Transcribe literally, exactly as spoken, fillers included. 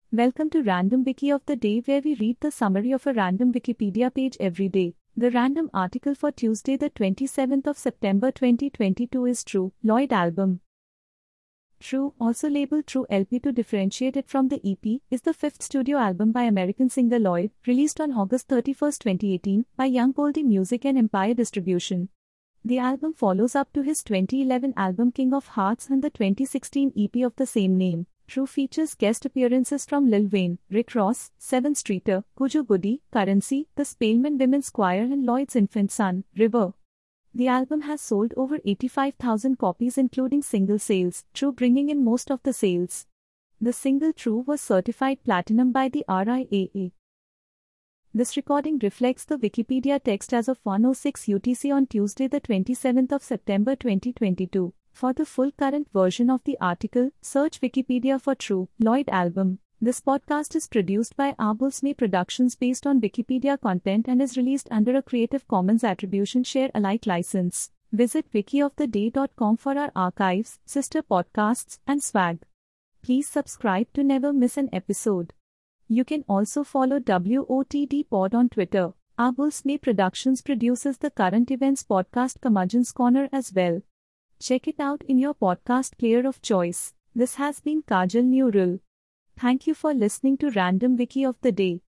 Welcome to Random Wiki of the Day, where we read the summary of a random Wikipedia page every day. The random article for Tuesday, the twenty-seventh of September twenty twenty-two is True, Lloyd album. True, also labeled True L P to differentiate it from the E P, is the fifth studio album by American singer Lloyd, released on August thirty-first, twenty eighteen, by Young Goldie Music and Empire Distribution. The album follows up to his twenty eleven album King of Hearts and the twenty sixteen E P of the same name. True features guest appearances from Lil Wayne, Rick Ross, Seven Streeter, Kujo Goody, Currency, the Spelman Women's Choir and Lloyd's infant son, River. The album has sold over eighty-five thousand copies including single sales, True bringing in most of the sales. The single True was certified platinum by the R I A A. This recording reflects the Wikipedia text as of one oh six U T C on Tuesday the twenty-seventh of September twenty twenty-two. For the full current version of the article, search Wikipedia for True, Lloyd album. This podcast is produced by Arbulsme Productions based on Wikipedia content and is released under a Creative Commons Attribution Share Alike license. Visit wiki of the day dot com for our archives, sister podcasts, and swag. Please subscribe to never miss an episode. You can also follow W O T D Pod on Twitter. Arbulsme Productions produces the current events podcast Curmudgeon's Corner as well. Check it out in your podcast player of choice. This has been Kajal Neural. Thank you for listening to Random Wiki of the Day.